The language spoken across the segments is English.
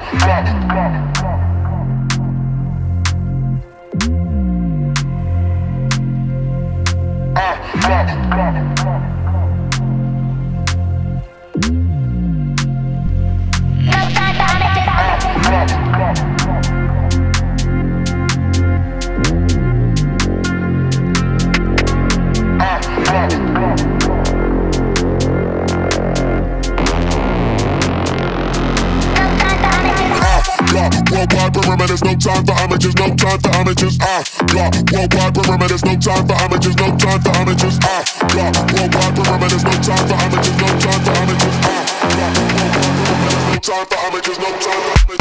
Worldwide perimeters, no time for amateurs, no time for amateurs. Worldwide perimeters, no time for amateurs, no time for amateurs. Worldwide perimeters, no time for amateurs, no time for amateurs. No time for amateurs, no time for amateurs.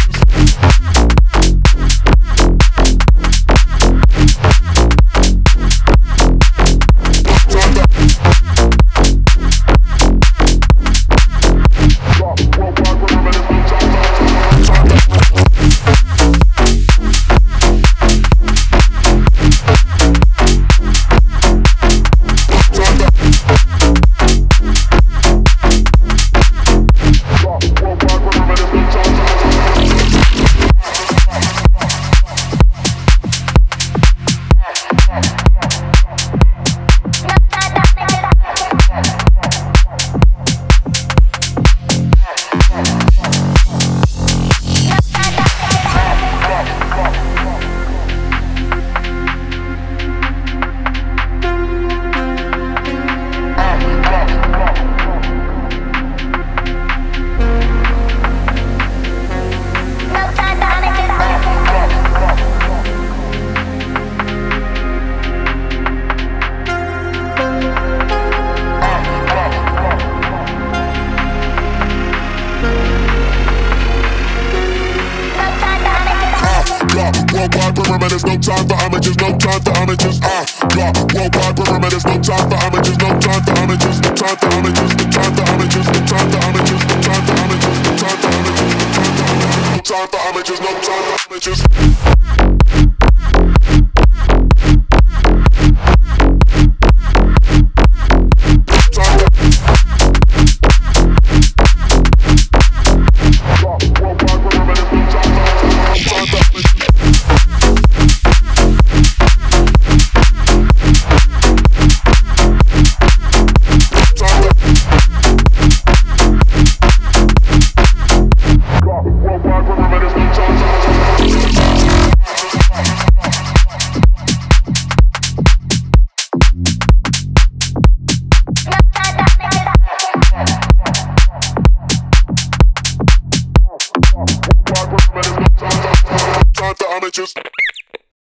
Worldwide perimeters, no time for amateurs, no time for amateurs. Worldwide perimeters, no time for amateurs, no time for amateurs, no time for amateurs, no time for amateurs, no time for amateurs, no time for amateurs, no time for amateurs, no time for amateurs, no time for amateurs. Time for amateurs.